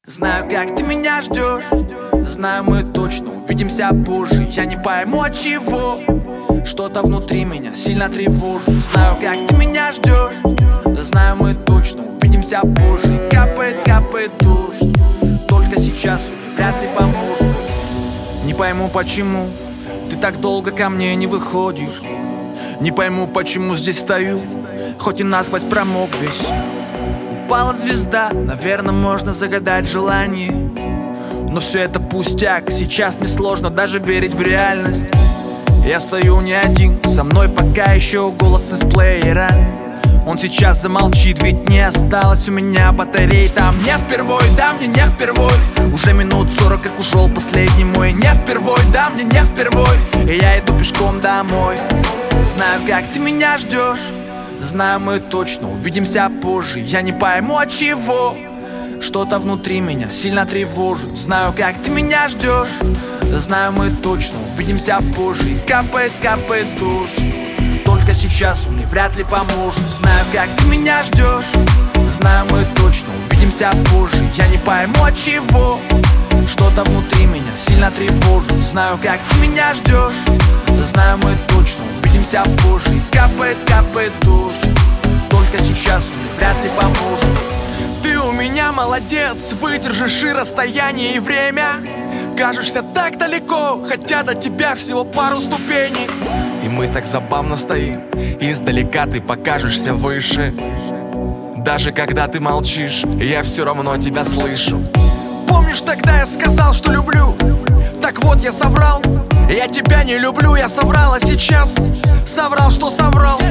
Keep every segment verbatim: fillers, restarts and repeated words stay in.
Знаю, как ты меня ждешь. Знаю, мы точно увидимся позже. Я не пойму от чего. Что-то внутри меня сильно тревожит. Знаю, как ты меня ждешь. Знаю, мы точно увидимся позже. Капает, капает дождь. Только сейчас он вряд ли поможет. Не пойму, почему ты так долго ко мне не выходишь. Не пойму, почему здесь стою, хоть и насквозь промок весь. Упала звезда, наверное, можно загадать желание. Но все это пустяк, сейчас мне сложно даже верить в реальность. Я стою не один, со мной пока еще голос из плеера. Он сейчас замолчит, ведь не осталось у меня батарей. Там не впервой, да мне не впервой. Уже минут сорок, как ушел последний мой. Не впервой, да мне не впервой. И я иду пешком домой. Знаю, как ты меня ждешь. Знаю, мы точно увидимся позже. Я не пойму от чего. Что-то внутри меня сильно тревожит. Знаю, как ты меня ждешь. Знаю, мы точно увидимся позже. И капает, капает дождь. Только сейчас он мне вряд ли поможет. Знаю, как ты меня ждешь. Знаю, мы точно увидимся позже. Я не пойму от чего. Что-то внутри меня сильно тревожит. Знаю, как ты меня ждешь. Знаю, мы точно увидимся позже. И капает, капает дождь. Только сейчас он мне вряд ли поможет. Ты у меня молодец, выдержишь и расстояние, и время. Кажешься так далеко, хотя до тебя всего пару ступеней. И мы так забавно стоим, издалека ты покажешься выше. Даже когда ты молчишь, я все равно тебя слышу. Помнишь, тогда я сказал, что люблю? Так вот, я соврал. Я тебя не люблю, я соврал, а сейчас соврал, что соврал.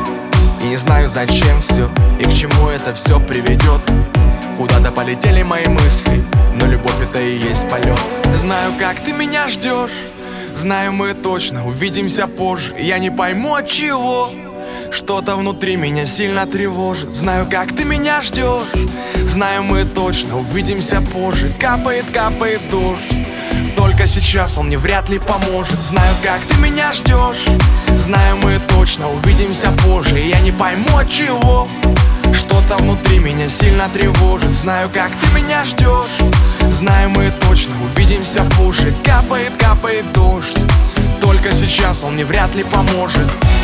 И не знаю, зачем все и к чему это все приведет. Куда-то полетели мои мысли, но любовь это и есть полет. Знаю, как ты меня ждешь. Знаю, мы точно увидимся позже. Я не пойму от чего. Что-то внутри меня сильно тревожит. Знаю, как ты меня ждешь. Знаю, мы точно увидимся позже. Капает, капает дождь. Только сейчас он мне вряд ли поможет. Знаю, как ты меня ждешь. Знаю, мы точно увидимся позже. Я не пойму от чего. Что-то внутри меня сильно тревожит. Знаю, как ты меня ждешь. Знаю, мы точно увидимся позже. Капает, капает дождь. Только сейчас он мне вряд ли поможет.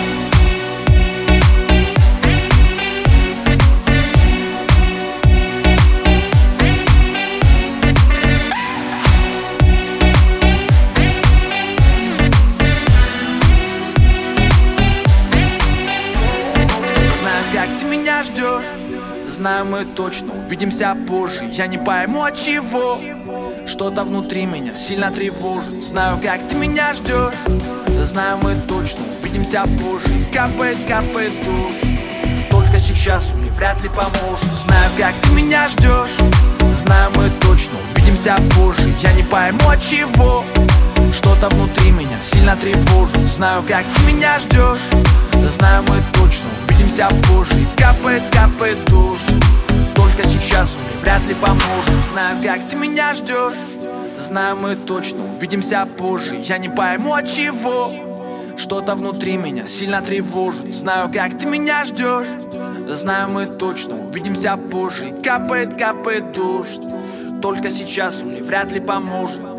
Как ты меня ждешь. Знаю, мы точно увидимся позже. Я не пойму от чего. Что-то внутри меня сильно тревожит. Знаю, как ты меня ждешь. Знаю, мы точно увидимся позже. Капает, капает дождь. Только сейчас мне вряд ли поможет. Знаю, как ты меня ждешь. Знаю, мы точно увидимся позже. Я не пойму от чего. Что-то внутри меня сильно тревожит. Знаю, как ты меня ждешь. Знаю, мы точно увидимся позже. И капает, капает дождь. Только сейчас он мне вряд ли поможет. Знаю, как ты меня ждешь. Знаю, мы точно увидимся позже. Я не пойму от чего. Что-то внутри меня сильно тревожит. Знаю, как ты меня ждешь. Знаю, мы точно увидимся позже. И капает, капает дождь. Только сейчас он мне вряд ли поможет.